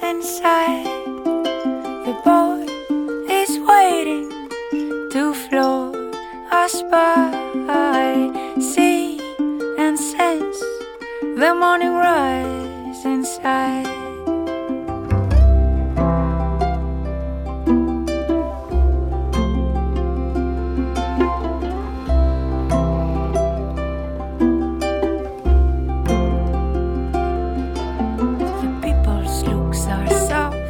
inside. The boat is waiting to float us by. See and sense the morning rise inside.